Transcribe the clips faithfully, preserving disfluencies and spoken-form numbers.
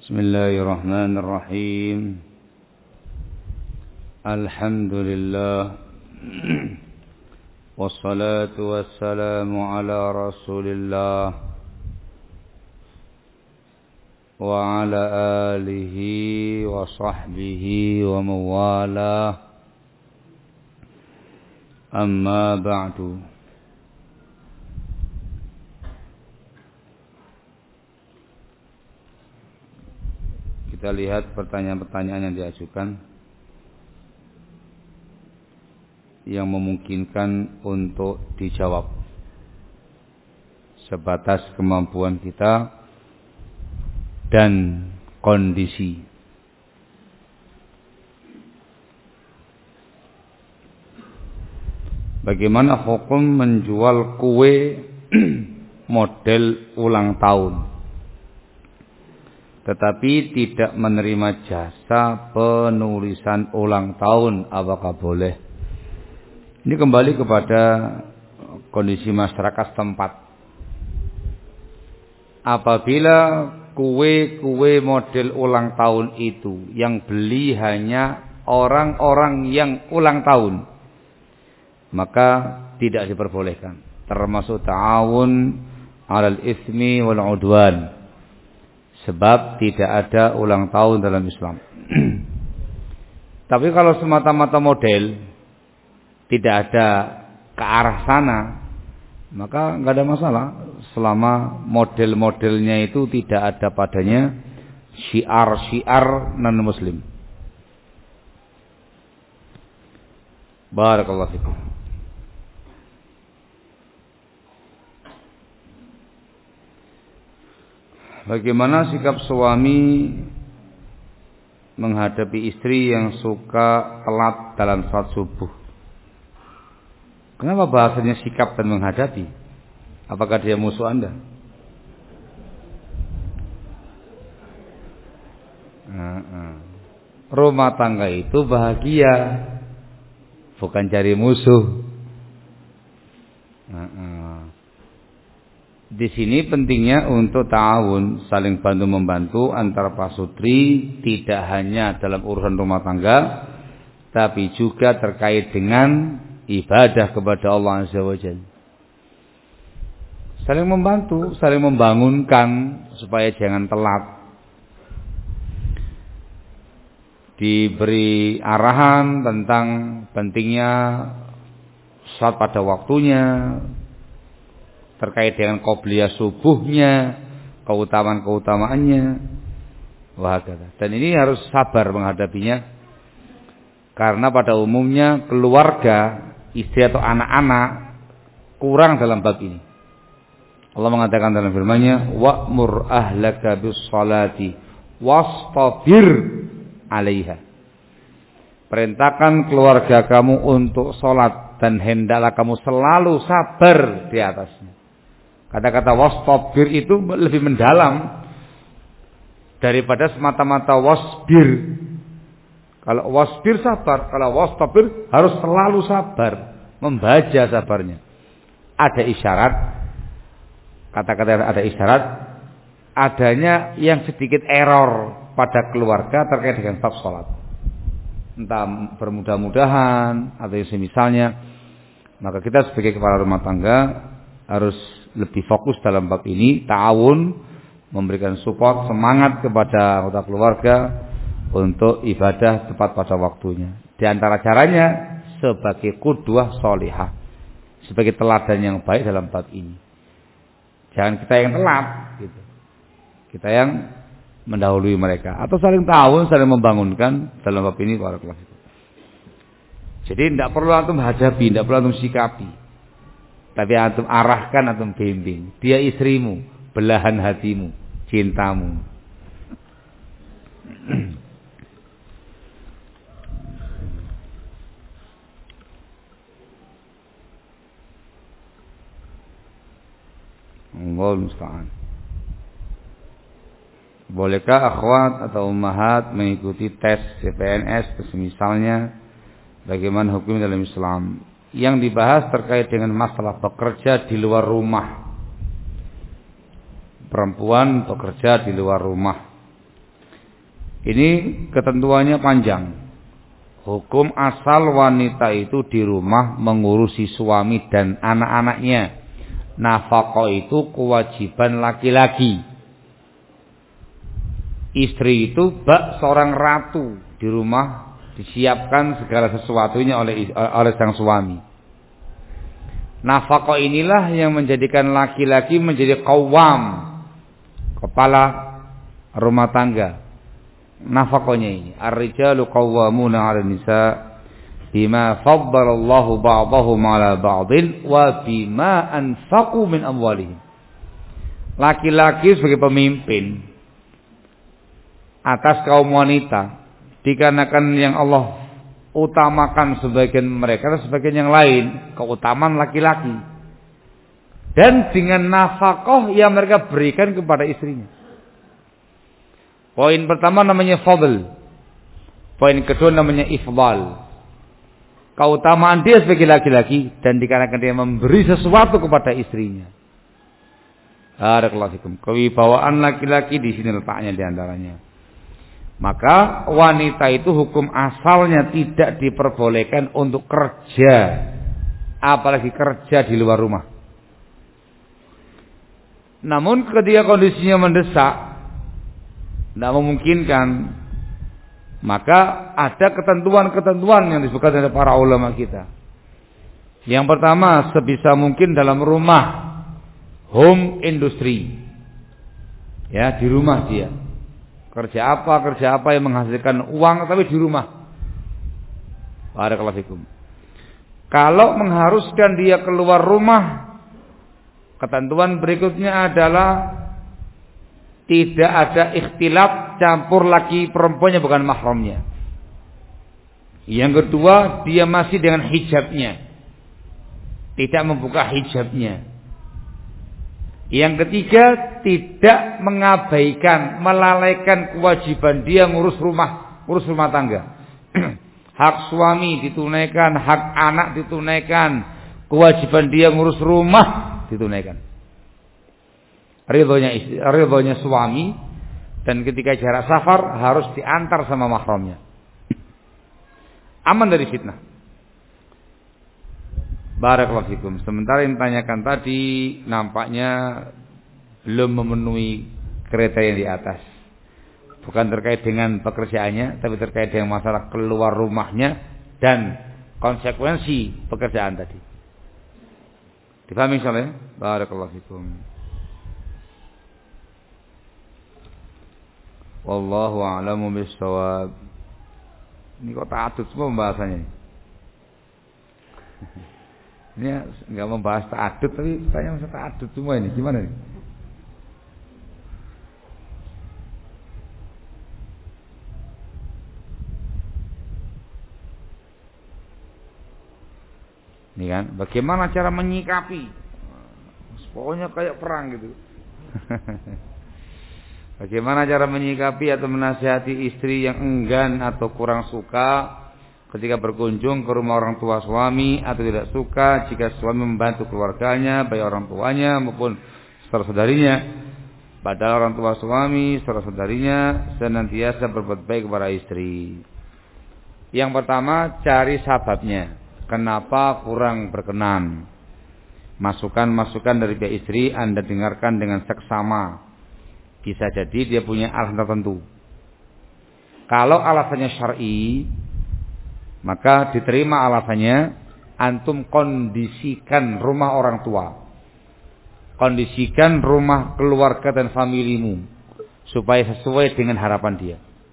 Bismillahirrahmanirrahim. Alhamdulillah. Wassalatu wassalamu ala Rasulillah wa ala alihi wa sahbihi wa mawalah. Amma ba'du. Kita lihat pertanyaan-pertanyaan yang diajukan yang memungkinkan untuk dijawab sebatas kemampuan kita dan kondisi. Bagaimana hukum menjual kue model ulang tahun tetapi tidak menerima jasa penulisan ulang tahun, apakah boleh? Ini kembali kepada kondisi masyarakat setempat. Apabila kue-kue model ulang tahun itu yang beli hanya orang-orang yang ulang tahun, maka tidak diperbolehkan. Termasuk ta'awun 'alal itsmi wal 'udwan. Sebab tidak ada ulang tahun dalam Islam. Tapi kalau semata-mata model, tidak ada ke arah sana, maka nggak ada masalah. Selama model-modelnya itu tidak ada padanya syiar-syiar non-muslim. Barakallahu fikum. Bagaimana sikap suami menghadapi istri yang suka telat dalam salat subuh? Kenapa bahasanya sikap dan menghadapi? Apakah dia musuh Anda? Rumah tangga itu bahagia, bukan cari musuh. Di sini pentingnya untuk ta'awun, saling bantu-membantu antara pasutri, tidak hanya dalam urusan rumah tangga, tapi juga terkait dengan ibadah kepada Allah Azza wa Jalla. Saling membantu, saling membangunkan supaya jangan telat. Diberi arahan tentang pentingnya salat pada waktunya, terkait dengan qobliyah subuhnya, keutamaan-keutamaannya, wahakata. Dan ini harus sabar menghadapinya, karena pada umumnya keluarga, istri atau anak-anak kurang dalam bab ini. Allah mengatakan dalam firman-Nya, wa'mur ahlaka bis-shalati wastabir 'alaiha. Perintahkan keluarga kamu untuk salat dan hendaklah kamu selalu sabar di atasnya. Kata-kata wastabir itu lebih mendalam daripada semata-mata wasbir. Kalau wasbir sabar, kalau wastabir harus selalu sabar, membaca sabarnya. Ada isyarat, kata-kata ada isyarat, adanya yang sedikit error pada keluarga terkait dengan bab salat. Entah bermudah-mudahan atau semisalnya, maka kita sebagai kepala rumah tangga harus lebih fokus dalam bab ini, ta'awun, memberikan support, semangat kepada anggota keluarga untuk ibadah tepat pada waktunya. Di antara caranya sebagai qudwah sholihah, sebagai teladan yang baik dalam bab ini. Jangan kita yang telat, gitu. Kita yang mendahului mereka, atau saling ta'awun, saling membangunkan dalam bab ini. Barakallahu fikum. Jadi tidak perlu antum hadapi, tidak perlu antum sikapi, tapi antum arahkan, antum bimbing. Dia istrimu, belahan hatimu, cintamu. Allahul musta'an. Bolehkah akhwat atau ummahat mengikuti tes C P N S misalnya? Bagaimana hukum dalam Islam? Yang dibahas terkait dengan masalah bekerja di luar rumah. Perempuan bekerja di luar rumah. Ini ketentuannya panjang. Hukum asal wanita itu di rumah mengurusi suami dan anak-anaknya. Nafkah itu kewajiban laki-laki. Istri itu bak seorang ratu di rumah, disiapkan segala sesuatunya oleh oleh sang suami. Nafkah inilah yang menjadikan laki-laki menjadi qawwam, kepala rumah tangga. Nafkahnya ini, ar-rijalu qawwamuna 'alan nisa bima faddalallahu ba'dahum 'ala ba'din wa bima anfaqu min amwalihim. Laki-laki sebagai pemimpin atas kaum wanita, dikarenakan yang Allah utamakan sebagian mereka dan sebagian yang lain, keutamaan laki-laki, dan dengan nafkah yang mereka berikan kepada istrinya. Poin pertama namanya fadl, poin kedua namanya ifdal. Keutamaan dia sebagai laki-laki dan dikarenakan dia memberi sesuatu kepada istrinya. Barakallahu fikum. Kewibawaan laki-laki di sini letaknya di antaranya. Maka wanita itu hukum asalnya tidak diperbolehkan untuk kerja, apalagi kerja di luar rumah. Namun ketika kondisinya mendesak, tidak memungkinkan, maka ada ketentuan-ketentuan yang disebutkan oleh para ulama kita. Yang pertama, sebisa mungkin dalam rumah, home industry, ya, di rumah dia. Kerja apa, kerja apa yang menghasilkan uang tapi di rumah. Barakallahu fikum. Kalau mengharuskan dia keluar rumah, ketentuan berikutnya adalah tidak ada ikhtilaf campur laki perempuannya bukan mahramnya. Yang kedua, dia masih dengan hijabnya, tidak membuka hijabnya. Yang ketiga, tidak mengabaikan, melalaikan kewajiban dia ngurus rumah, ngurus rumah tangga. Hak suami ditunaikan, hak anak ditunaikan, kewajiban dia ngurus rumah ditunaikan. Ridhonya istri, ridhonya suami, dan ketika jarak safar harus diantar sama mahramnya. Aman dari fitnah. Barakallahu fikum. Sementara yang ditanyakan tadi nampaknya belum memenuhi kriteria di atas. Bukan terkait dengan pekerjaannya, tapi terkait dengan masalah keluar rumahnya dan konsekuensi pekerjaan tadi. Dipahami insyaallah? Barakallahu fikum. Wallahu a'lamu bis-shawab. Ini kok ta'addud semua pembahasannya. Ini enggak membahas ta'addud tapi tanya masa ta'addud semua ini. Gimana nih? Ini kan, bagaimana cara menyikapi? Pokoknya kayak perang gitu. Bagaimana cara menyikapi atau menasihati istri yang enggan atau kurang suka ketika berkunjung ke rumah orang tua suami, atau tidak suka jika suami membantu keluarganya, baik orang tuanya maupun saudara-saudarinya. Padahal orang tua suami, saudara-saudarinya senantiasa berbuat baik kepada istri. Yang pertama, cari sebabnya. Kenapa kurang berkenan? Masukan-masukan dari pihak istri Anda dengarkan dengan seksama. Bisa jadi dia punya alasan tertentu. Kalau alasannya syar'i, maka diterima alasannya. Antum kondisikan rumah orang tua, kondisikan rumah keluarga dan familimu supaya sesuai dengan harapan dia.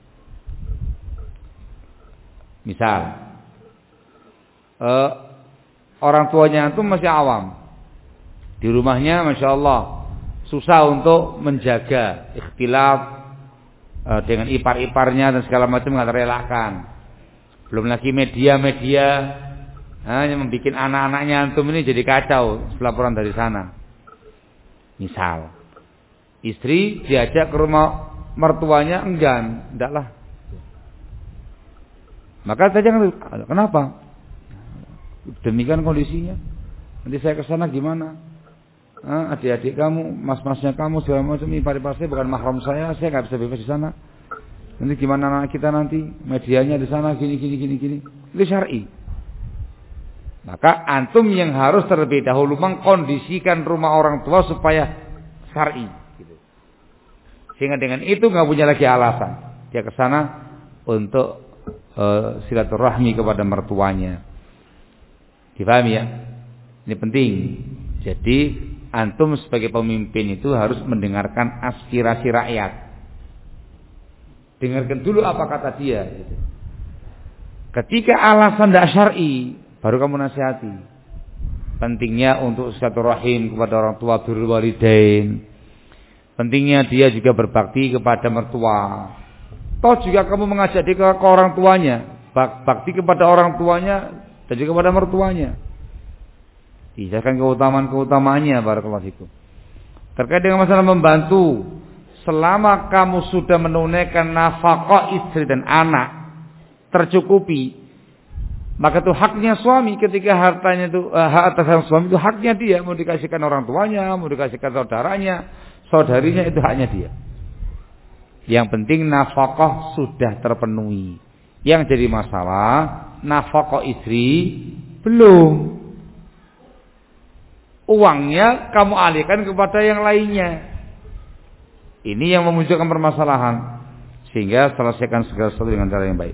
Misal eh, orang tuanya antum masih awam, di rumahnya masya Allah susah untuk menjaga ikhtilaf eh, dengan ipar-iparnya dan segala macam, nggak terelakkan. Belum lagi media-media hanya membuat anak-anaknya antum ini jadi kacau laporan dari sana. Misal istri diajak ke rumah mertuanya enggan, endaklah. Maka saya jangan, kenapa? Demikian kondisinya. Nanti saya ke sana gimana? Ah, adik-adik kamu, mas-masnya kamu segala macam, ipar-ipar saya bukan mahram saya, saya nggak bisa bebas di sana. Nanti gimana anak kita nanti? Medianya di sana gini gini gini gini. Itu syar'i. Maka antum yang harus terlebih dahulu mengkondisikan rumah orang tua supaya syar'i gitu. Sehingga dengan itu enggak punya lagi alasan. Dia ke sana untuk uh, silaturahmi kepada mertuanya. Dipahami ya? Ini penting. Jadi antum sebagai pemimpin itu harus mendengarkan aspirasi rakyat. Dengarkan dulu apa kata dia gitu. Ketika alasan tidak syar'i, baru kamu nasihati. Pentingnya untuk silaturahim kepada orang tua, birrul walidain. Pentingnya dia juga berbakti kepada mertua. Toh juga kamu mengajak dia ke, ke orang tuanya, bakti kepada orang tuanya dan juga kepada mertuanya. Dijelaskan keutamaan-keutamaannya, barakallahu fikum. Terkait dengan masalah membantu, selama kamu sudah menunaikan nafkah istri dan anak tercukupi, maka itu haknya suami. Ketika hartanya itu uh, hak atas suami itu haknya dia, mau dikasihkan orang tuanya, mau dikasihkan saudaranya, saudarinya, itu haknya dia. Yang penting nafkah sudah terpenuhi. Yang jadi masalah nafkah istri belum. Uangnya kamu alihkan kepada yang lainnya. Ini yang memunculkan permasalahan. Sehingga selesaikan segala sesuatu dengan cara yang baik.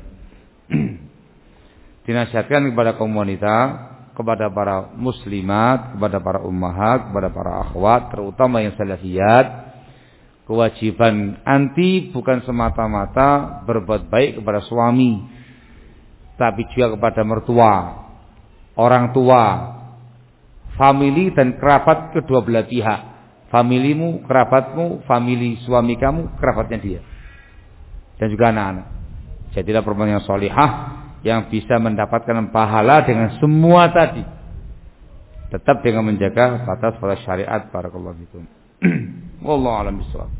Dinasihatkan kepada kaum wanita, kepada para muslimat, kepada para ummahat, kepada para akhwat, terutama yang salafiyat, kewajiban anti bukan semata-mata berbuat baik kepada suami, tapi juga kepada mertua, orang tua, famili dan kerabat kedua belah pihak. Familimu, kerabatmu, famili suami kamu, kerabatnya dia. Dan juga anak-anak. Jadilah perempuan yang sholihah, yang bisa mendapatkan pahala dengan semua tadi. Tetap dengan menjaga batas-batas syariat. Barakallahu fikum. Wallahu a'lam bishawab.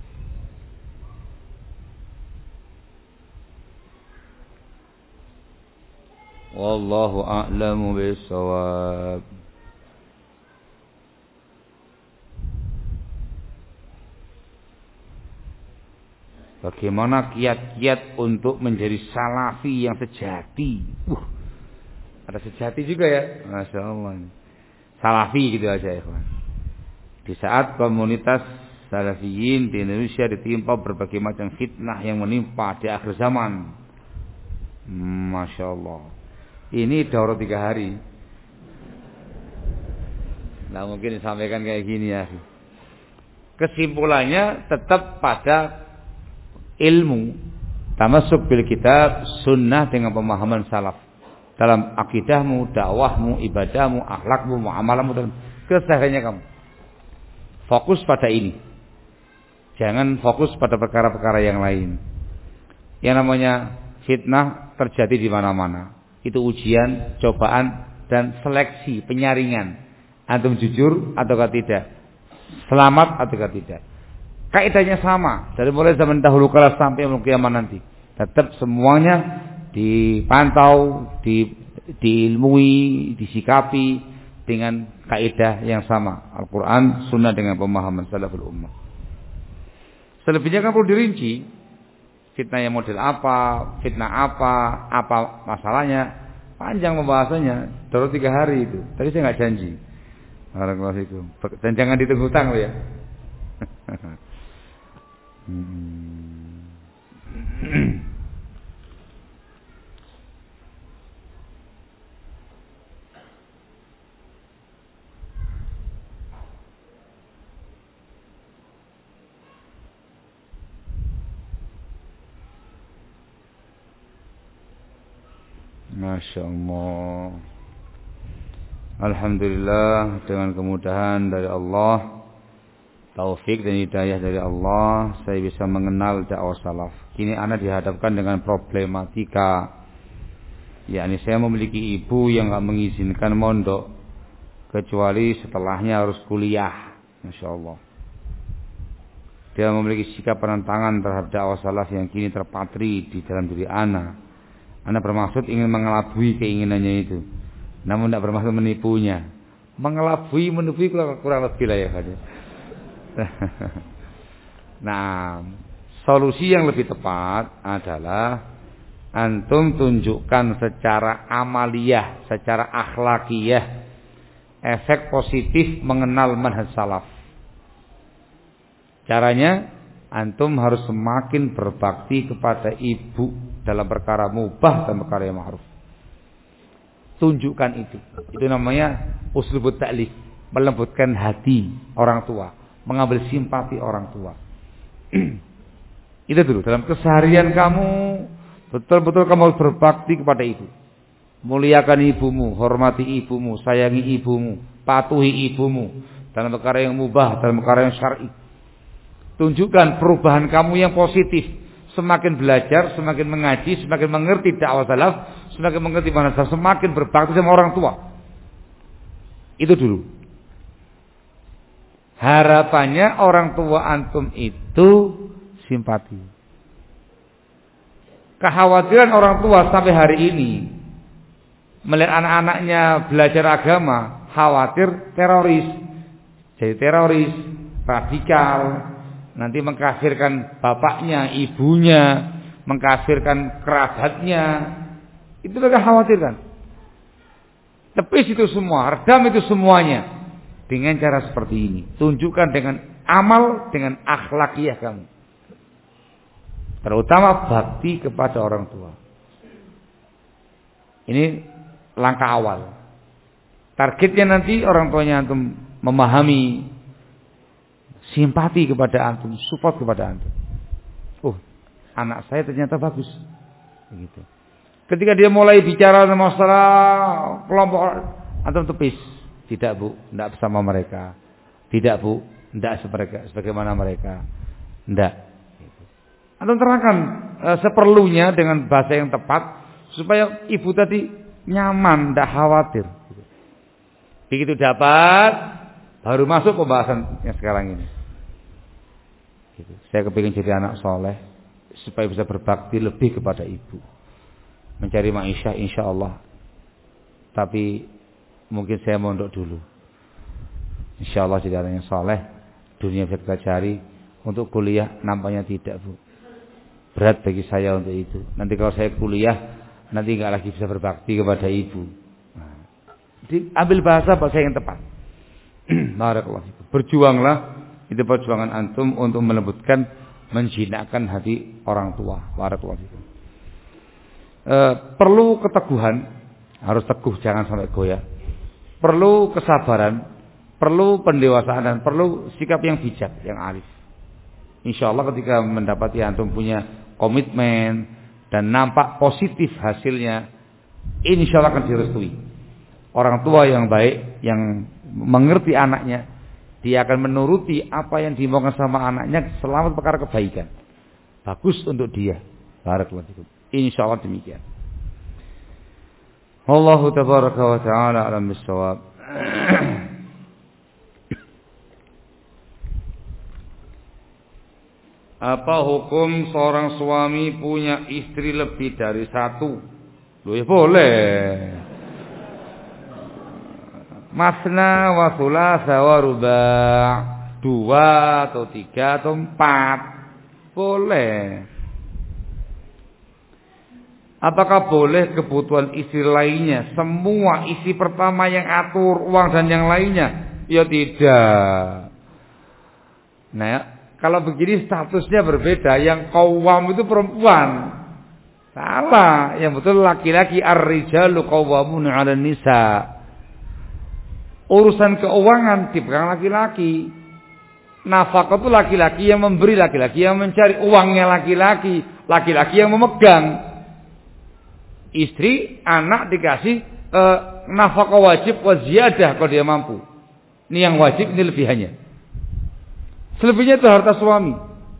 Wallahu a'lamu bishawab. Bagaimana kiat-kiat untuk menjadi salafi yang sejati? Uh, ada sejati juga ya, masya Allah. Salafi gitu aja ya, kawan. Di saat komunitas salafiyin di Indonesia ditimpa berbagai macam fitnah yang menimpa di akhir zaman, masya Allah. Ini daurah tiga hari. Nah mungkin disampaikan kayak gini ya. Kesimpulannya tetap pada ilmu, tamasuk bil kitab sunnah dengan pemahaman salaf dalam akidahmu, dakwahmu, ibadahmu, akhlakmu, muamalahmu dan kesehariannya kamu. Fokus pada ini. Jangan fokus pada perkara-perkara yang lain. Yang namanya fitnah terjadi di mana-mana. Itu ujian, cobaan dan seleksi, penyaringan. Antum jujur ataukah tidak? Selamat ataukah tidak? Kaidahnya sama dari mulai zaman dahulu kala sampai kiamat nanti. Tetap semuanya dipantau, di, diilmui, disikapi dengan kaidah yang sama. Al-Quran, Sunnah dengan pemahaman salaful ummah. Selebihnya kan perlu dirinci. Fitnah yang model apa, fitnah apa, apa masalahnya. Panjang pembahasannya. Terus tiga hari itu. Tapi saya nggak janji. Assalamualaikum. Dan jangan ditunggu tang ya. Hmm. Masya Allah. Alhamdulillah, dengan kemudahan dari Allah, taufik dan hidayah dari Allah, saya bisa mengenal dakwah salaf. Kini ana dihadapkan dengan problematika, yakni saya memiliki ibu yang enggak mengizinkan mondok kecuali setelahnya harus kuliah. Masya Allah. Dia memiliki sikap penentangan terhadap dakwah salaf yang kini terpatri di dalam diri ana. Ana bermaksud ingin mengelabui keinginannya itu, namun tidak bermaksud menipunya. Mengelabui, menipu kurang lebih lah ya. Nah, Solusi yang lebih tepat adalah antum tunjukkan secara amaliyah, secara akhlakiyah efek positif mengenal manhaj salaf. Caranya antum harus semakin berbakti kepada ibu dalam perkara mubah dan perkara yang ma'ruf. Tunjukkan itu. Itu namanya uslubut ta'lif, melembutkan hati orang tua, mengambil simpati orang tua. Itu dulu dalam keseharian kamu, betul-betul kamu harus berbakti kepada ibu. Muliakan ibumu, hormati ibumu, sayangi ibumu, patuhi ibumu dalam perkara yang mubah, dalam perkara yang syar'i. Tunjukkan perubahan kamu yang positif. Semakin belajar, semakin mengaji, semakin mengerti dakwah salaf, semakin mengerti manhaj salaf, semakin berbakti sama orang tua. Itu dulu. Harapannya orang tua antum itu simpati. Kekhawatiran orang tua sampai hari ini melihat anak-anaknya belajar agama, khawatir teroris, jadi teroris, radikal, nanti mengkafirkan bapaknya, ibunya, mengkafirkan kerabatnya. Itu mereka khawatirkan. Tepis itu semua, redam itu semuanya dengan cara seperti ini. Tunjukkan dengan amal, dengan akhlakiyah kamu. Terutama bakti kepada orang tua. Ini langkah awal. Targetnya nanti orang tuanya antum memahami, simpati kepada antum, support kepada antum. Oh, anak saya ternyata bagus. Begitu. Ketika dia mulai bicara masalah kelompok, antum tepis. Tidak bu, tidak bersama mereka. Tidak bu, tidak seperti sebagaimana mereka. Tidak. Antum terangkan e, seperlunya dengan bahasa yang tepat supaya ibu tadi nyaman, tidak khawatir. Begitu dapat, baru masuk pembahasan yang sekarang ini. Gitu. Saya kepingin jadi anak soleh supaya bisa berbakti lebih kepada ibu, mencari ma'isyah insya Allah. Tapi mungkin saya mondok dulu. Insya Allah jadi anak yang soleh, dunia bisa kita cari. Untuk kuliah nampaknya tidak bu. Berat bagi saya untuk itu. Nanti kalau saya kuliah, nanti nggak lagi bisa berbakti kepada ibu. Nah, jadi ambil bahasa bahasa yang tepat. Barakallahu fikum. Berjuanglah, itu perjuangan antum untuk melembutkan, menjinakkan hati orang tua. Barakallahu fikum. E, perlu keteguhan, harus teguh, jangan sampai goyah. Perlu kesabaran, perlu pendewasaan dan perlu sikap yang bijak, yang arif. Insya Allah ketika mendapati antum punya komitmen dan nampak positif hasilnya, insya Allah akan direstui. Orang tua yang baik, yang mengerti anaknya, dia akan menuruti apa yang dimaukan sama anaknya selama perkara kebaikan. Bagus untuk dia. Barakallahu fikum. Insya Allah demikian. Wallahu tabaraka wa ta'ala alam bisawab. Apa hukum seorang suami punya istri lebih dari satu? Loh ya boleh. Masna wa thulatha wa ruba', dua atau tiga atau empat, boleh. Apakah boleh kebutuhan istri lainnya semua istri pertama yang atur uang dan yang lainnya? Ya tidak. Nah, kalau begini statusnya berbeda. Yang qawwam itu perempuan. Salah. Yang betul laki-laki. Ar-rijalu qawwamun 'alan nisa. Urusan keuangan dipegang laki-laki. Nafkah itu laki-laki yang memberi, laki-laki yang mencari, uangnya laki-laki, laki-laki yang memegang. Istri, anak dikasih eh, nafkah wajib wa ziyadah kalau dia mampu. Ini yang wajib, ini lebihannya. Selebihnya itu harta suami.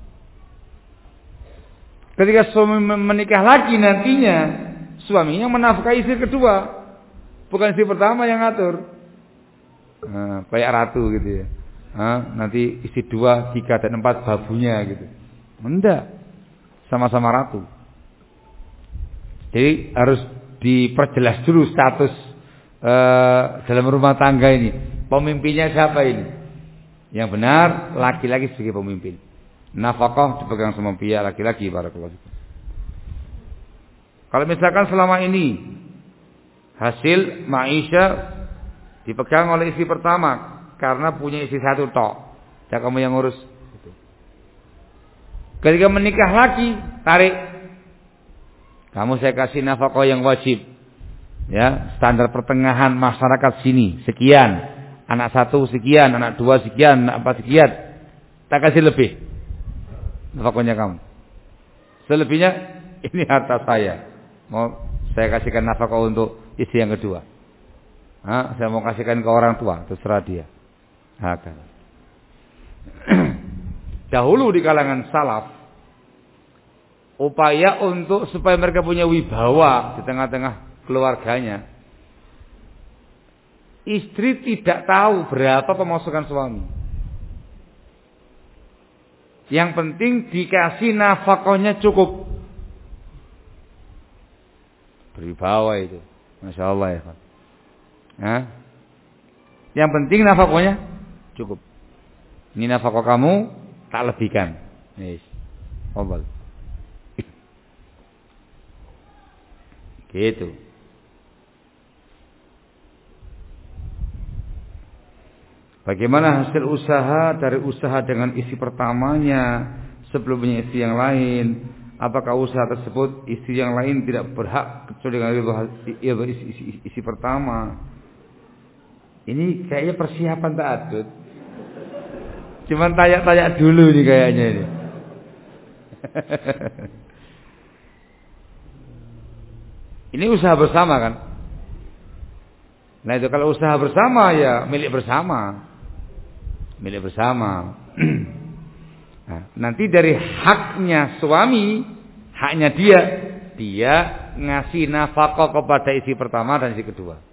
Ketika suami menikah lagi nantinya, suaminya menafkahi istri kedua, bukan istri pertama yang ngatur. Nah, kayak ratu gitu ya. Nah, nanti istri dua, tiga dan empat babunya gitu. Enggak, sama-sama ratu. Jadi harus diperjelas dulu status uh, dalam rumah tangga ini. Pemimpinnya siapa ini? Yang benar laki-laki sebagai pemimpin. nafkah dipegang sama pihak laki-laki. Barakallahu. Kalau misalkan selama ini hasil maisha dipegang oleh istri pertama karena punya istri satu tok, ya kamu yang ngurus. Ketika menikah lagi, tarik. Kamu saya kasih nafkah yang wajib. Ya, standar pertengahan masyarakat sini sekian, anak satu sekian, anak dua sekian, anak empat sekian. Tak kasih lebih. Nafkahnya kamu. Selebihnya ini harta saya. Mau saya kasihkan nafkah untuk istri yang kedua. Hah, saya mau kasihkan ke orang tua, terserah dia. Hakal. Dahulu di kalangan salaf, upaya untuk supaya mereka punya wibawa di tengah-tengah keluarganya, istri tidak tahu berapa pemasukan suami. Yang penting dikasih nafkahnya cukup. Berwibawa itu, masya Allah ya kan. Hah? Yang penting nafkahnya cukup. Ini nafkah kamu tak lebihkan. Yes. Obal. Gitu. Bagaimana hasil usaha dari usaha dengan istri pertamanya sebelumnya istri yang lain? Apakah usaha tersebut istri yang lain tidak berhak kecuali dengan ridho istri, istri, istri pertama? Ini kayaknya persiapan ta'addud. Cuman tanya-tanya dulu nih kayaknya ini. Ini usaha bersama kan? Nah itu kalau usaha bersama ya milik bersama. Milik bersama. Nah, nanti dari haknya suami, haknya dia, dia ngasih nafkah kepada istri pertama dan istri kedua.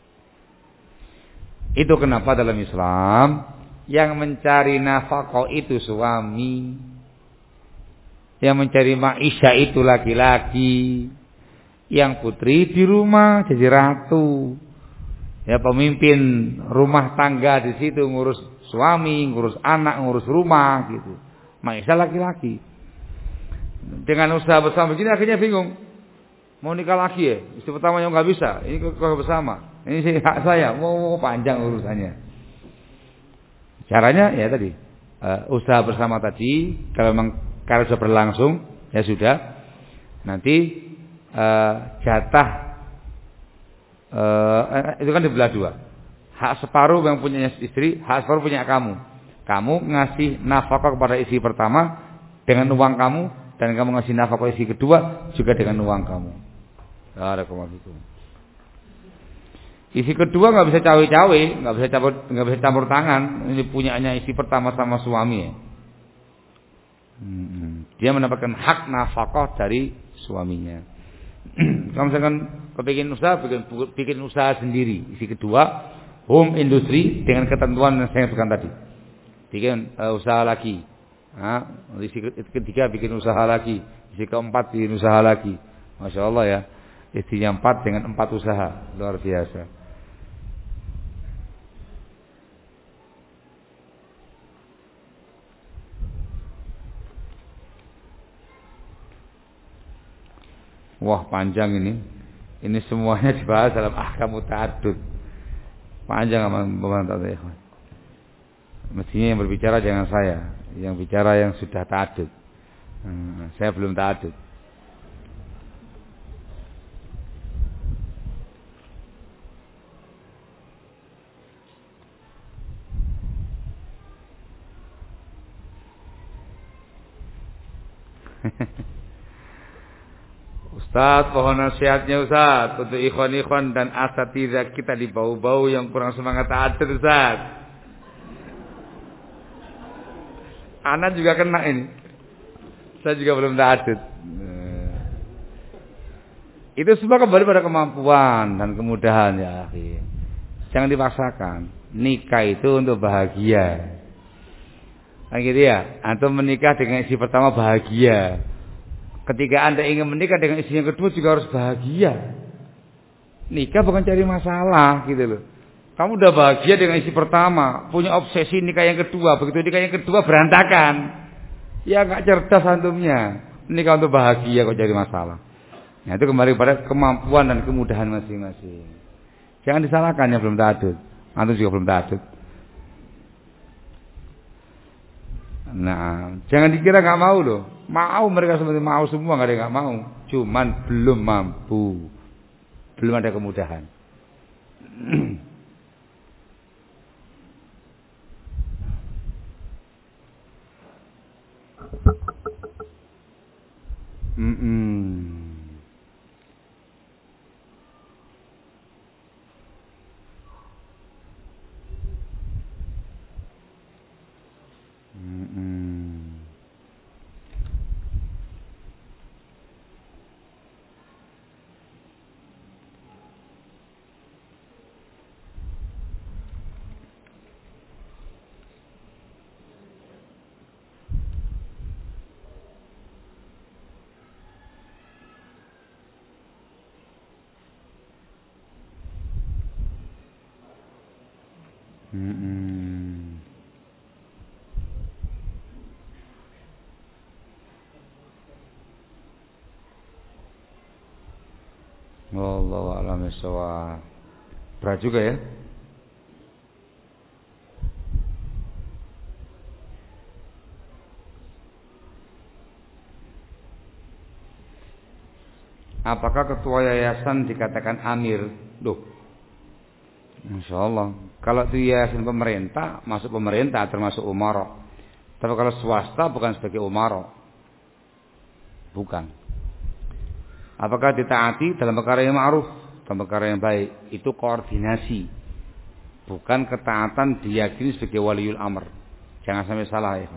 Itu kenapa dalam Islam yang mencari nafkah itu suami, yang mencari maisha itu laki-laki, yang putri di rumah jadi ratu, ya pemimpin rumah tangga di situ ngurus suami, ngurus anak, ngurus rumah gitu. Maisha laki-laki. Dengan usaha bersama begini akhirnya bingung. Mau nikah lagi ya? Istri pertama yang nggak bisa. Ini keluarga bersama. Ini hak saya. Mau panjang urusannya. Caranya ya tadi uh, usaha bersama tadi. Kalau memang kalau sudah berlangsung ya sudah. Nanti uh, jatah uh, itu kan dibelah dua. Hak separuh yang punya istri, hak separuh punya kamu. Kamu ngasih nafkah kepada istri pertama dengan uang kamu, dan kamu ngasih nafkah istri kedua juga dengan uang kamu. Barakallahu. Istri kedua nggak bisa cawe-cawe, nggak bisa campur, nggak bisa campur tangan. Ini punyanya istri pertama sama suami. Ya. Hmm, dia mendapatkan hak nafkah dari suaminya. Kamu misalkan kepingin usaha, bikin, bikin usaha sendiri. Istri kedua, home industry dengan ketentuan yang saya sebutkan tadi. Bikin uh, usaha lagi. Nah, istri ketiga bikin usaha lagi. Istri keempat bikin usaha lagi. Masya Allah ya. Istrinya empat dengan empat usaha. Luar biasa. Wah panjang ini. Ini semuanya dibahas dalam ahkam ta'addud. Panjang aman pemantau ikhwan. Mestinya yang berbicara jangan saya, yang bicara yang sudah ta'addud. Hmm, saya belum ta'addud. Ustaz, pohon nasihatnya Ustaz untuk ikhwan-ikhwan dan asatidzah kita di bau-bau yang kurang semangat ta'addud Ustaz. Anak juga kena ini. Saya juga belum ta'addud. Itu semua kembali pada kemampuan dan kemudahan ya akhi. Jangan dipaksakan. Nikah itu untuk bahagia. Nah gitu ya. Antum menikah dengan istri pertama bahagia. Ketika Anda ingin menikah dengan istri yang kedua juga harus bahagia. Nikah bukan cari masalah gitu loh. Kamu udah bahagia dengan istri pertama, punya obsesi nikah yang kedua, begitu nikah yang kedua berantakan. Ya nggak cerdas antumnya. Ini kalau untuk bahagia kok jadi masalah. Nah itu kembali pada kemampuan dan kemudahan masing-masing. Jangan disalahkan yang belum ta'adud. Antum juga belum ta'adud. Nah, jangan dikira nggak mau loh. Mau mereka seperti mau semua, nggak ada yang nggak mau. Cuman belum mampu, belum ada kemudahan. Mm-mm. Mm-mm. Mm-mm. Wallahu a'lam bishawab. Berat juga ya. Apakah ketua yayasan dikatakan amir? Duh, Masya Allah. Kalau itu yayasan pemerintah, masuk pemerintah termasuk umara. Tapi kalau swasta bukan sebagai umara. Bukan. Apakah ditaati dalam perkara yang ma'ruf, dalam perkara yang baik? Itu koordinasi. Bukan ketaatan diyakini sebagai waliul amr. Jangan sampai salah ya.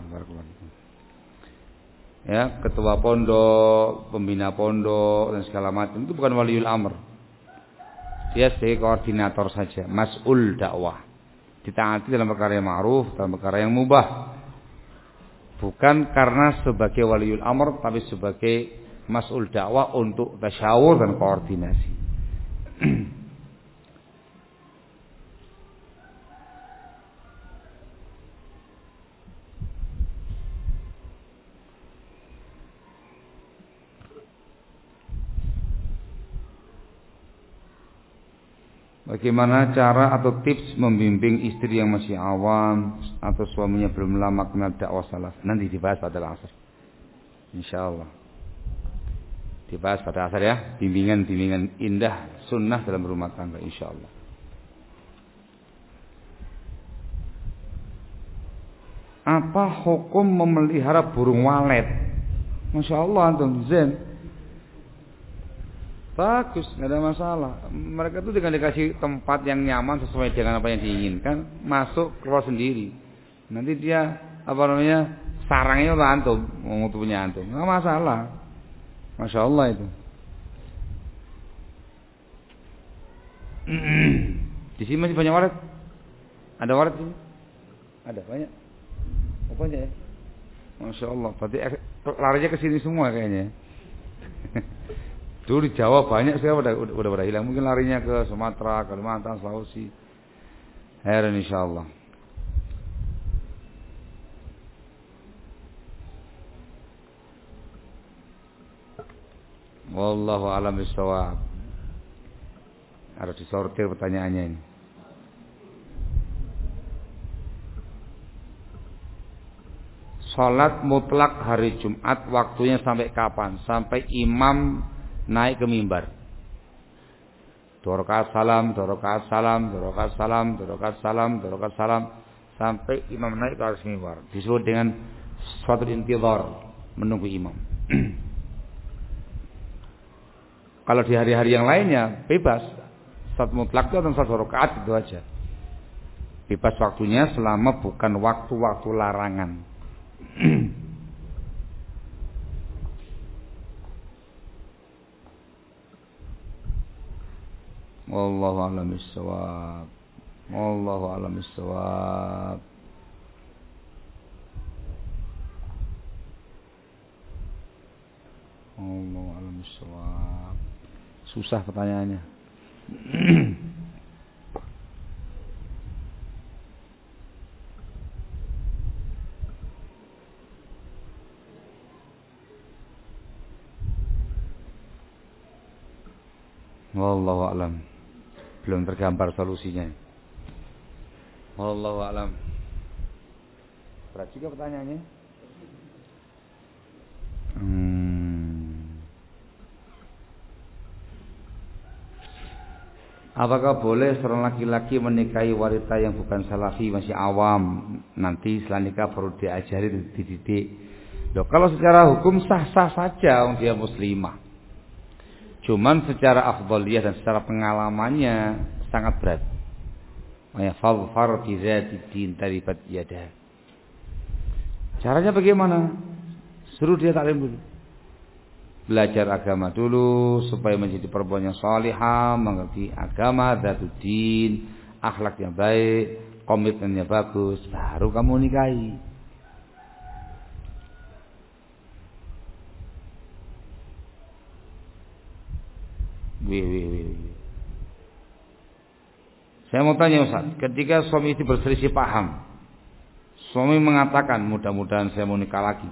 Ya, ketua pondok, pembina pondok dan segala macam itu bukan waliul amr. Dia sebagai koordinator saja, mas'ul dakwah. Ditaati dalam perkara yang ma'ruf, dalam perkara yang mubah. Bukan karena sebagai waliul amr, tapi sebagai mas'ul dakwah untuk tasyawur dan koordinasi. Bagaimana cara atau tips membimbing istri yang masih awam atau suaminya belum lama kenal dakwah salaf? Nanti dibahas pada asar. Insyaallah. Dibahas pada asar ya. Bimbingan-bimbingan indah sunnah dalam rumah tangga insyaallah. Apa hukum memelihara burung walet? Masya Allah antum zen. Bagus, nggak ada masalah. Mereka tuh dengan dikasih tempat yang nyaman sesuai dengan apa yang diinginkan, masuk keluar sendiri. Nanti dia apa namanya sarangnya udah antum, mau punya antum, nggak masalah. Masya Allah itu. Di sini masih banyak walet. Ada walet sini? Ada banyak. Oh banyak ya. Masya Allah. Berarti larinya ke sini semua kayaknya. Dulu di Jawa banyak, sekarang udah, udah, udah, udah hilang. Mungkin larinya ke Sumatera, Kalimantan, Sulawesi. Heran insyaallah. Wallahu a'lam bishawab. Harus disortir pertanyaannya ini. Salat mutlak hari Jumat waktunya sampai kapan? Sampai imam naik ke mimbar. Dua rakaat salam, dua rakaat salam, dua rakaat salam, dua rakaat salam, dua rakaat salam sampai imam naik ke atas mimbar. Disebut dengan suatu intizar, menunggu imam. Kalau di hari-hari yang lainnya bebas. Salat mutlak itu atau satu rakaat itu aja. Bebas waktunya selama bukan waktu-waktu larangan. Wallahu a'lam bishawab. Wallahu a'lam bishawab. Wallahu a'lam bishawab. Susah pertanyaannya. Wallahu a'lam. Belum tergambar solusinya. Wallahu a'lam. Berat juga pertanyaannya. Hmm. Apakah boleh seorang laki-laki menikahi wanita yang bukan salafi, masih awam, nanti setelah nikah baru diajari, dididik? Loh, kalau secara hukum sah-sah saja, orang dia muslimah. Cuman secara afdhaliyah dan secara pengalamannya sangat berat. Ya fadhfar bi dzatid taribat yadah. Caranya bagaimana? Suruh dia taklim dulu. Belajar agama dulu supaya menjadi perempuan yang salihah, mengerti agama, dzatuddin, akhlak yang baik, komitmennya bagus, baru kamu nikahi. Wih, wih, wih, wih. Saya mau tanya Ustaz, ketika suami istri berselisih paham, suami mengatakan mudah-mudahan saya mau nikah lagi,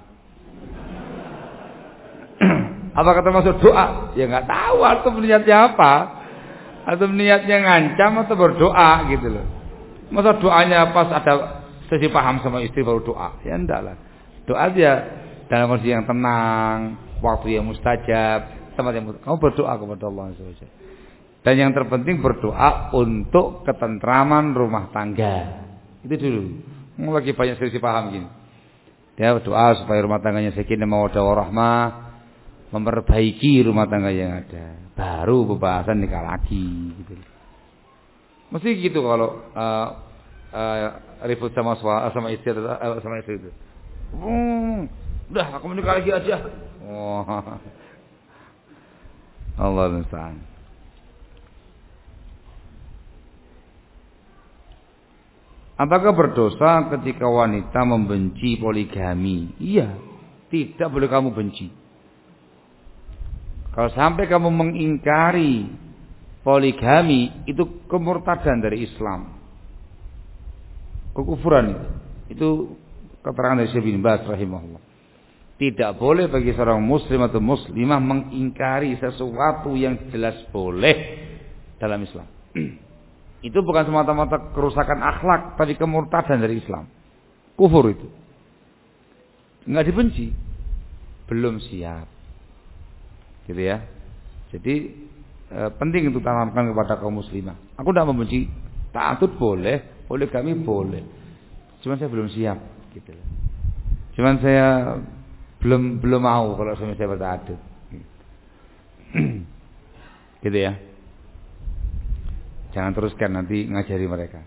apakah termasuk doa? Ya nggak tahu atau niatnya apa, atau niatnya ngancam atau berdoa gitu loh. Masa doanya pas ada selisih paham sama istri baru doa? Ya enggak lah. Doa dia dalam kondisi yang tenang, waktu yang mustajab. Tempat yang kamu berdoa kepada Allah subhanahu wa taala. Dan yang terpenting berdoa untuk ketentraman rumah tangga. Itu dulu. Mau lagi banyak selisih paham gini. Dia berdoa supaya rumah tangganya sakinah mawaddah warahmah, memperbaiki rumah tangga yang ada. Baru pembahasan nikah lagi gitu. Mesti gitu kalau uh, uh, ribut sama suami sama istri uh, sama istri itu. Hmm, udah aku menikah lagi aja. Oh. Allah musta'an. Apakah berdosa ketika wanita membenci poligami? Iya, tidak boleh kamu benci. Kalau sampai kamu mengingkari poligami, itu kemurtadan dari Islam, kekufuran itu. Itu keterangan dari Syekh bin Baz rahimahullah. Tidak boleh bagi seorang muslim atau muslimah mengingkari sesuatu yang jelas boleh dalam Islam. Itu bukan semata-mata kerusakan akhlak, tapi kemurtadan dari Islam. Kufur itu. Enggak dibenci. Belum siap. Gitu ya. Jadi e, penting untuk tanamkan kepada kaum muslimah. Aku tidak membenci. Ta'atud boleh, poligami boleh. Cuman saya belum siap gitu. Cuman saya belum belum mau kalau suami saya berta'adud. Gitu ya. Jangan teruskan, nanti ngajari mereka.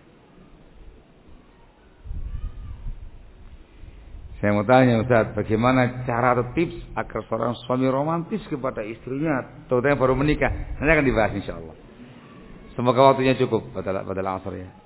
Saya mau tanya Ustaz, bagaimana cara atau tips agar seorang suami romantis kepada istrinya terutama baru menikah? Nanti akan dibahas insyaallah. Semoga waktunya cukup pada pada asar ya.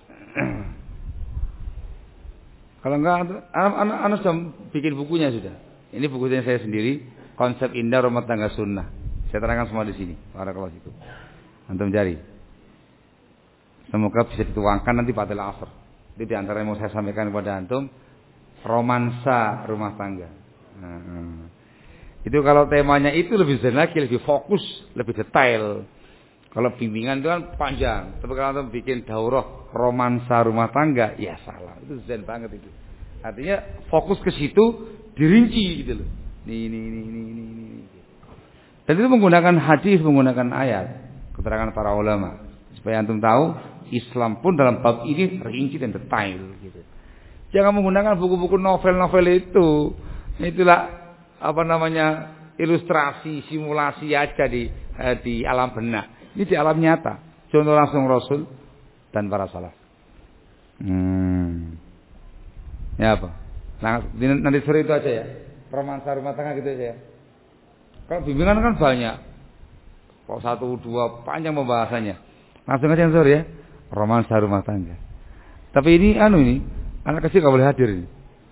Kalau enggak, anak anak sudah bikin bukunya sudah. Ini bukunya saya sendiri, konsep indah rumah tangga sunnah. Saya terangkan semua di sini. Barakallahu fikum. Antum cari. Semoga bisa dituangkan nanti pada asar. Itu di antara yang mau saya sampaikan kepada antum, romansa rumah tangga. Nah, itu kalau temanya itu lebih zen lagi, lebih fokus, lebih detail. Kalau bimbingan itu kan panjang. Tapi kalau antum bikin daurah romansa rumah tangga, ya salah. Itu zen banget itu. Artinya fokus ke situ, dirinci gitu loh. Nih, nih, nih, nih, nih, nih. Dan itu menggunakan hadis, menggunakan ayat, keterangan para ulama, supaya antum tahu Islam pun dalam bab ini rinci dan detail gitu. Jangan menggunakan buku-buku novel-novel itu. Itulah apa namanya ilustrasi, simulasi aja di eh, di alam benak. Ini di alam nyata. Contoh langsung Rasul dan para salaf. Hmm. Ya apa? Nah, nanti sore itu aja ya. Romansa rumah tangga gitu aja ya. Kalau bimbingan kan banyak. Kalau satu dua panjang pembahasannya. Langsung aja yang sore ya. Romansa rumah tangga. Tapi ini anu ini anak kecil gak boleh hadir ini.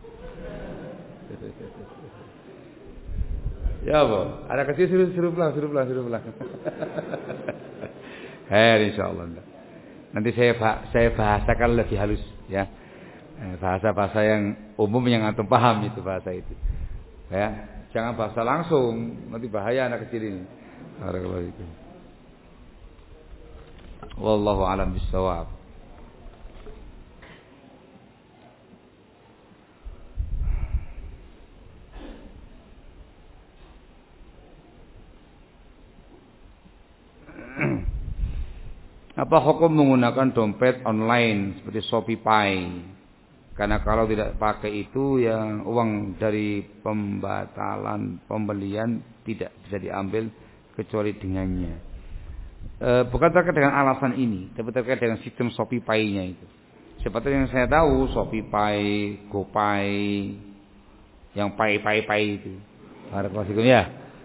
Ya apa? Anak kecil suruh suruh pulang, suruh pulang, suruh pulang. Hei, insyaallah. Nanti saya saya bahasakan lebih halus ya. Bahasa-bahasa yang umum yang antum paham itu bahasa itu. Ya, jangan bahasa langsung, nanti bahaya anak kecil ini. Barakallahu fikum. Wallahu a'lam bishawab. Apa hukum menggunakan dompet online seperti ShopeePay? Karena kalau tidak pakai itu ya uang dari pembatalan pembelian tidak bisa diambil kecuali dengannya. E, bukan terkait dengan alasan ini, tapi terkait dengan sistem ShopeePay-nya itu. Seperti yang saya tahu, ShopeePay, GoPay, yang pay-pay-pay itu. Barakallahu ya.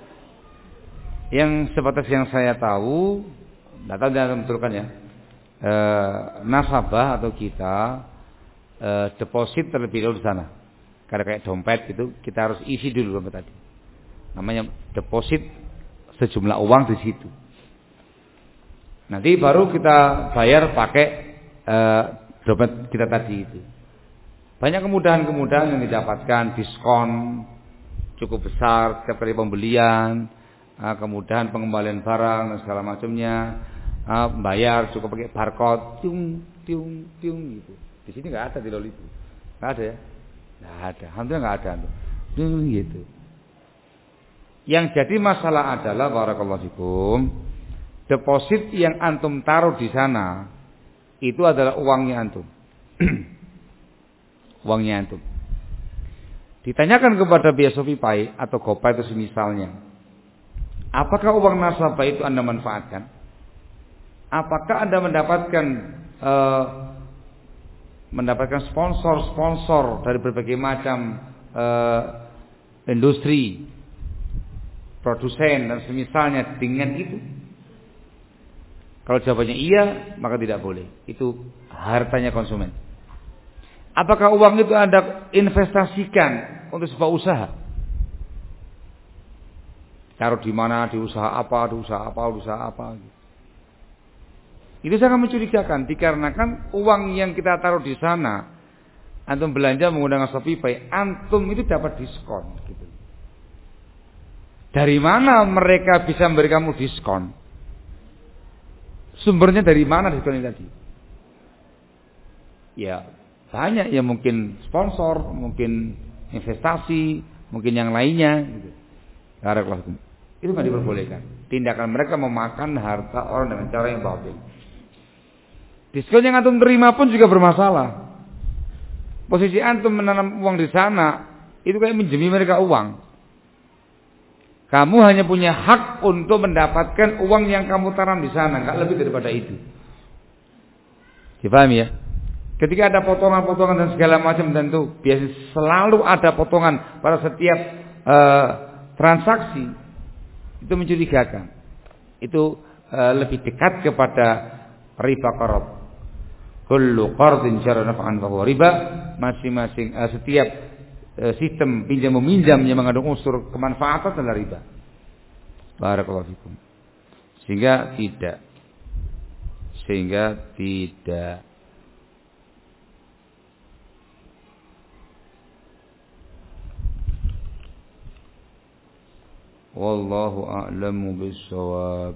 Yang sebatas yang saya tahu, data jangan betulkan ya. E, nasabah atau kita e, deposit terlebih dahulu di sana. Karena kayak dompet gitu, kita harus isi dulu dompet tadi. Namanya deposit sejumlah uang di situ. Nanti baru kita bayar pakai e, dompet kita tadi itu. Banyak kemudahan-kemudahan yang didapatkan, diskon cukup besar setiap kali pembelian. Nah, kemudahan pengembalian barang dan segala macamnya, nah, bayar cukup pakai barcode, tiung tiung tiung gitu. Di sini nggak ada di Lol itu, nggak ada ya, nggak ada, hampir nggak ada, tiung gitu. Yang jadi masalah adalah barakallahu fikum, deposit yang antum taruh di sana itu adalah uangnya antum, uangnya antum. Ditanyakan kepada biaya ShopeePay atau GoPay itu misalnya. Apakah uang nasabah itu Anda manfaatkan? Apakah Anda mendapatkan uh, mendapatkan sponsor-sponsor dari berbagai macam uh, industri, produsen dan semisalnya dengan itu? Kalau jawabannya iya, maka tidak boleh. Itu hartanya konsumen. Apakah uang itu Anda investasikan untuk sebuah usaha? Taruh di mana, di usaha apa, di usaha apa, di usaha apa. Itu sangat mencurigakan, dikarenakan uang yang kita taruh di sana, antum belanja menggunakan ShopeePay, antum itu dapat diskon. Gitu. Dari mana mereka bisa memberi kamu diskon? Sumbernya dari mana diskon ini tadi? Ya banyak ya, mungkin sponsor, mungkin investasi, mungkin yang lainnya. Gitu. Itu nggak diperbolehkan. Tindakan mereka memakan harta orang dengan cara yang batil. Diskon yang antum terima pun juga bermasalah. Posisi antum menanam uang di sana itu kayak menjemi mereka uang. Kamu hanya punya hak untuk mendapatkan uang yang kamu tanam di sana, nggak lebih daripada itu. Dipahami ya? Ketika ada potongan-potongan dan segala macam, tentu biasanya selalu ada potongan pada setiap uh, transaksi. Itu mencurigakan. Itu uh, lebih dekat kepada riba qarad. Kullu qardin jarra naf'an fa huwa riba. Masing-masing uh, setiap uh, sistem pinjam meminjam yang mengandung unsur kemanfaatan adalah riba. Barakallahu fikum. Sehingga tidak sehingga tidak wallahu a'lamu bis-shawab.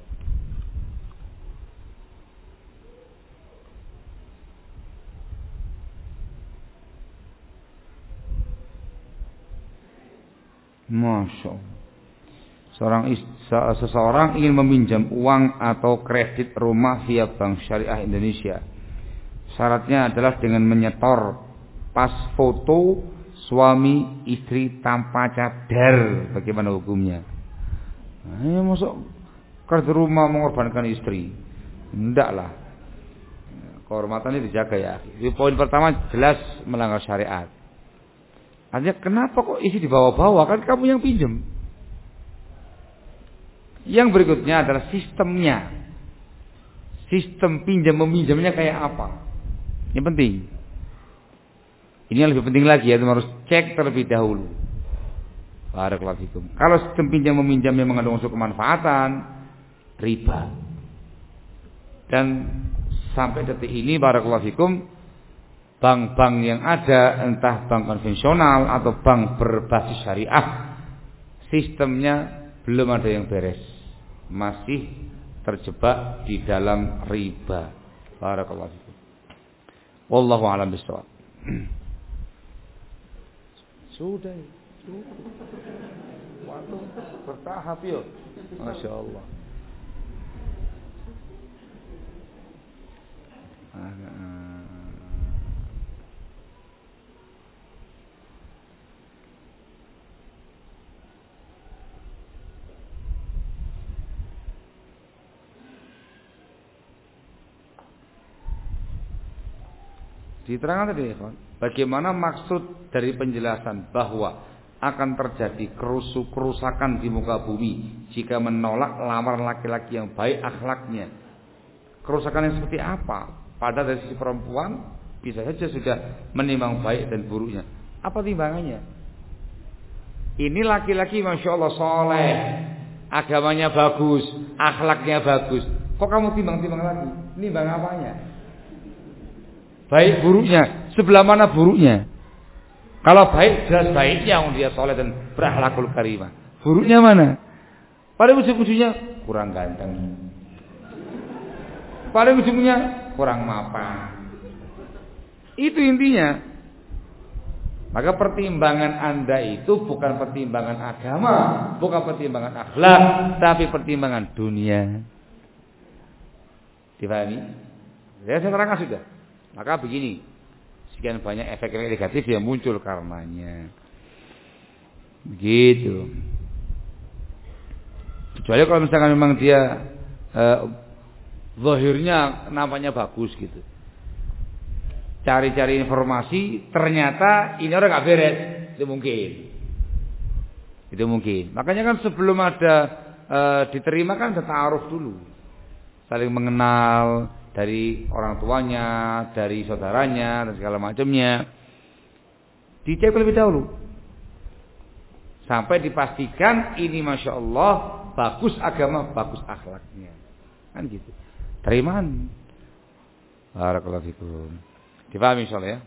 Masya Allah. Seorang seseorang ingin meminjam uang atau kredit rumah via Bank Syariah Indonesia. Syaratnya adalah dengan menyetor pas foto suami istri tanpa cadar. Bagaimana hukumnya? Nah, ya masuk kredit rumah mengorbankan istri? Tidak lah. Kehormatannya dijaga ya. Jadi poin pertama jelas melanggar syariat. Artinya kenapa kok isi dibawa-bawa? Kan kamu yang pinjam. Yang berikutnya adalah sistemnya. Sistem pinjam meminjamnya kayak apa? Ini penting. Ini yang lebih penting lagi ya, harus cek terlebih dahulu. Barakallahu fikum. Kalau sistem pinjam meminjam yang mengandung unsur kemanfaatan, riba. Dan sampai detik ini barakallahu fikum, bank-bank yang ada, entah bank konvensional atau bank berbasis syariah, sistemnya belum ada yang beres. Masih terjebak di dalam riba. Barakallahu fikum. Wallahu a'lam bishawab. Sudah. Waktu bertahap yuk. Masya Allah. Diterangkan tadi, bagaimana maksud dari penjelasan bahwa akan terjadi kerusakan di muka bumi jika menolak lamaran laki-laki yang baik akhlaknya. Kerusakan yang seperti apa? Pada dari sisi perempuan bisa saja sudah menimbang baik dan buruknya. Apa timbangannya? Ini laki-laki masya Allah soleh, agamanya bagus, akhlaknya bagus. Kok kamu timbang-timbang lagi? Nimbang apanya? Baik buruknya, sebelah mana buruknya? Kalau baik jelas baiknya, dia soleh dan berakhlakul karimah. Buruknya mana? Pada ujung-ujungnya kurang ganteng. Pada ujungnya kurang mapan. Itu intinya. Maka pertimbangan Anda itu bukan pertimbangan agama, bukan pertimbangan akhlak, tapi pertimbangan dunia. Dipahami? Ya, saya terangkan sudah. Maka begini, sekian banyak efek-efek negatif yang muncul karenanya. Begitu. Kecuali kalau misalkan memang dia eh, zahirnya nampaknya bagus gitu. Cari-cari informasi, ternyata ini orang gak beres, itu mungkin. Itu mungkin. Makanya kan sebelum ada eh, diterima kan ada ta'aruf dulu. Saling mengenal dari orang tuanya, dari saudaranya dan segala macamnya. Dicek lebih dahulu. Sampai dipastikan ini masya Allah bagus agama, bagus akhlaknya. Kan gitu. Terimaan. Barakallahu fikum. Dipahami insyaallah ya.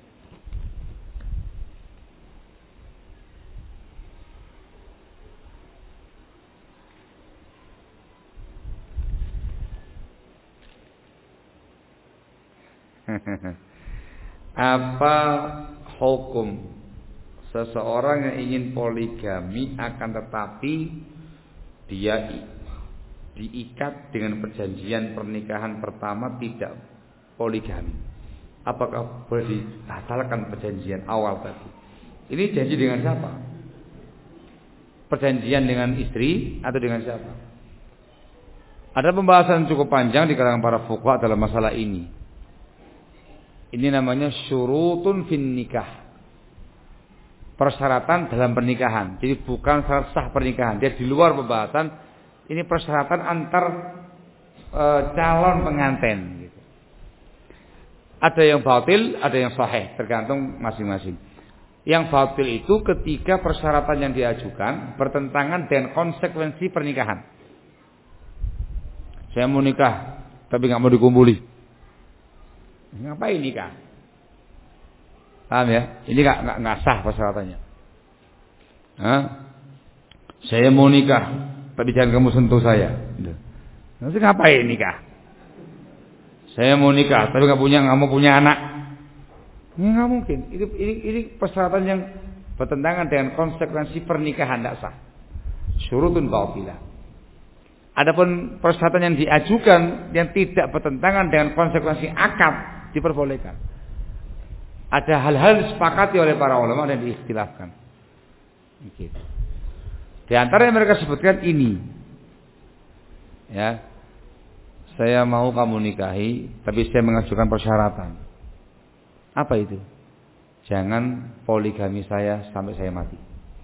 Apa hukum seseorang yang ingin poligami akan tetapi dia diikat dengan perjanjian pernikahan pertama tidak poligami? Apakah boleh dibatalkan perjanjian awal tadi? Ini janji dengan siapa? Perjanjian dengan istri atau dengan siapa? Ada pembahasan cukup panjang di kalangan para fuqaha dalam masalah ini. Ini namanya syurutun fin nikah. Persyaratan dalam pernikahan. Jadi bukan syarat sah pernikahan. Dia di luar pembahasan. Ini persyaratan antar e, calon pengantin. Gitu. Ada yang batil, ada yang sahih. Tergantung masing-masing. Yang batil itu ketika persyaratan yang diajukan bertentangan dengan konsekuensi pernikahan. Saya mau nikah, tapi nggak mau dikumpuli. Ngapain nikah? Paham ya? Ini nggak nggak nggak sah persyaratannya. Hah? Saya mau nikah, tapi jangan kamu sentuh saya. Nanti ngapain nikah? Saya mau nikah, tapi nggak punya nggak mau punya anak. Ini nggak mungkin. Ini, ini ini persyaratan yang bertentangan dengan konsekuensi pernikahan tidak sah. Syurutun batilah. Adapun persyaratan yang diajukan yang tidak bertentangan dengan konsekuensi akad diperbolehkan. Ada hal-hal disepakati oleh para ulama dan diikhtilafkan. Gitu. Di antara yang mereka sebutkan ini, ya, saya mau kamu nikahi, tapi saya mengajukan persyaratan. Apa itu? Jangan poligami saya sampai saya mati.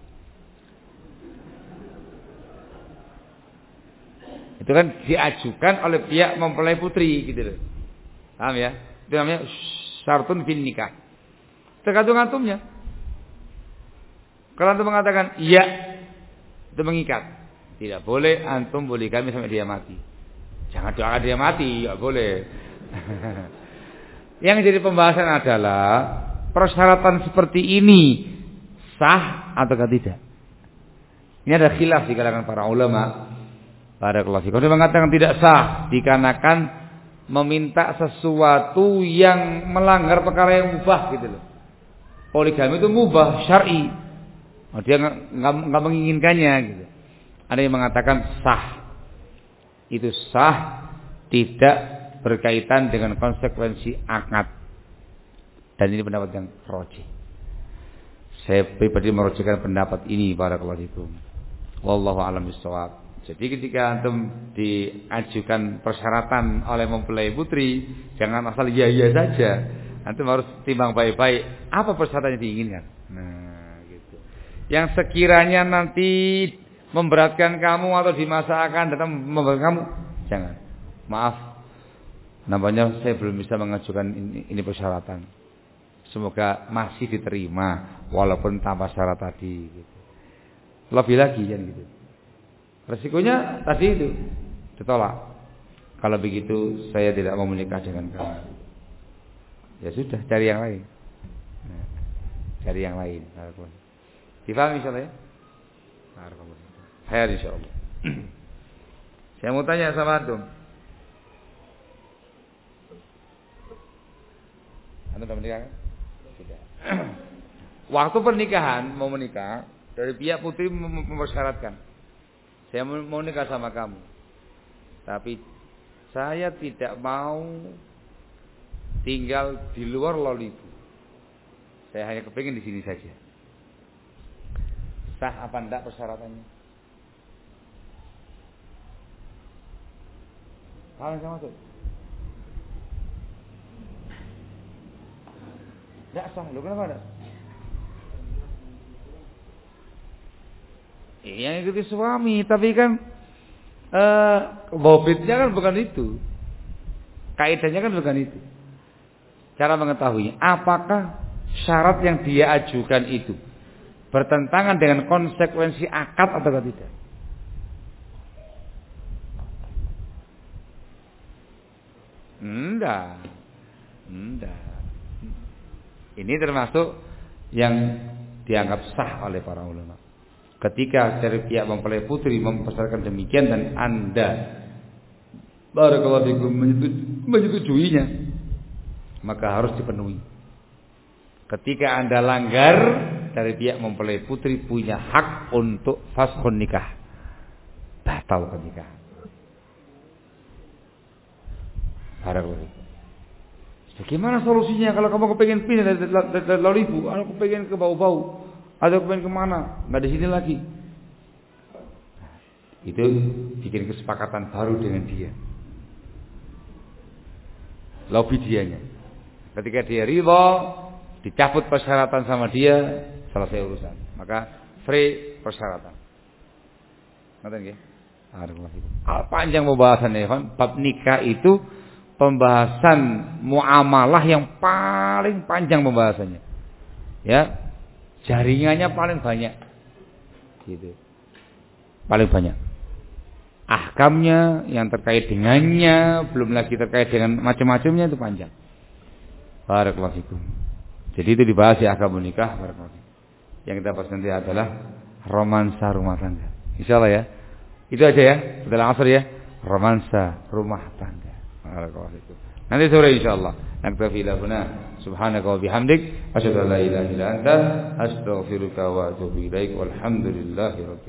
Itu kan diajukan oleh pihak mempelai putri, gitu loh. Paham ya? Itu namanya syartun fin nikah. Tergantung antumnya. Kalau antum mengatakan iya, itu mengikat. Tidak boleh antum poligami sampai dia mati. Jangan doakan dia mati, enggak boleh. Yang jadi pembahasan adalah persyaratan seperti ini sah atau tidak. Ini ada khilaf di kalangan para ulama. Barakallahu fikum. Dia mengatakan tidak sah dikarenakan meminta sesuatu yang melanggar perkara yang mubah gitu loh. Poligami itu mubah syar'i. Oh, dia nggak menginginkannya gitu. Ada yang mengatakan sah. Itu sah, tidak berkaitan dengan konsekuensi akad. Dan ini pendapat yang rajih. Saya pribadi merujukkan pendapat ini barakallahu fikum. Wallahu a'lam bishawab. Jadi ketika antum diajukan persyaratan oleh mempelai putri, jangan asal iya iya saja. Antum harus timbang baik-baik apa persyaratan yang diinginkan. Nah, gitu. Yang sekiranya nanti memberatkan kamu atau di masa akan datang memberatkan kamu, jangan. Maaf, namanya saya belum bisa mengajukan ini, ini persyaratan. Semoga masih diterima walaupun tanpa syarat tadi. Gitu. Lebih lagi kan gitu. Resikonya tadi itu ditolak. Kalau begitu saya tidak mau menikah dengan kamu. Ya sudah, cari yang lain. Nah, cari yang lain. Difahami insyaallah ya? Hayar insyaallah. Saya mau tanya sama antum. Antum sudah menikah kan? Sudah. Waktu pernikahan, mau menikah, dari pihak putri mempersyaratkan, saya mau nikah sama kamu, tapi saya tidak mau tinggal di luar Lolibu. Saya hanya kepingin di sini saja. Sah apa enggak persyaratannya? Paham saya maksud? Enggak sah, lu kenapa enggak? Yang ikuti suami, tapi kan eh, bobitnya kan bukan itu. Kaidahnya kan bukan itu. Cara mengetahuinya, apakah syarat yang dia ajukan itu bertentangan dengan konsekuensi akad atau tidak? Enggak. Enggak. Ini termasuk yang dianggap sah oleh para ulama. Ketika dari pihak mempelai putri mempersyaratkan demikian dan Anda barakallahu fikum menyetujuinya, maka harus dipenuhi. Ketika Anda langgar, dari pihak mempelai putri punya hak untuk faskhun nikah. Batal pernikahan. Barakallahu. Bagaimana solusinya kalau kamu kepengen pindah dari Lolibu, aku kepengen ke bau-bau, atau kepengen kemana? Nggak di sini lagi. Itu bikin kesepakatan baru dengan dia. Lobby dianya. Ketika dia ridho, dicabut persyaratan sama dia, selesai urusan. Maka free persyaratan. Ngerti nggih? Ah, panjang pembahasannya, kan? Bab nikah itu pembahasan muamalah yang paling panjang pembahasannya. Ya. Jaringannya paling banyak. Gitu. Paling banyak. Ahkamnya yang terkait dengannya, belum lagi terkait dengan macam-macamnya itu panjang. Barakallahu fikum. Jadi itu dibahas ya ahkam nikah, barakallahu. Yang kita bahas nanti adalah romansa rumah tangga. Insyaallah ya. Itu aja ya, setelah asar ya. Romansa rumah tangga. Barakallahu fikum. Nanti sore insyaallah. Naktafi lahuna subhanaka wa bihamdik asyhadu an la ilaha illa anta astaghfiruka wa atubu ilaik. Walhamdulillahirabbil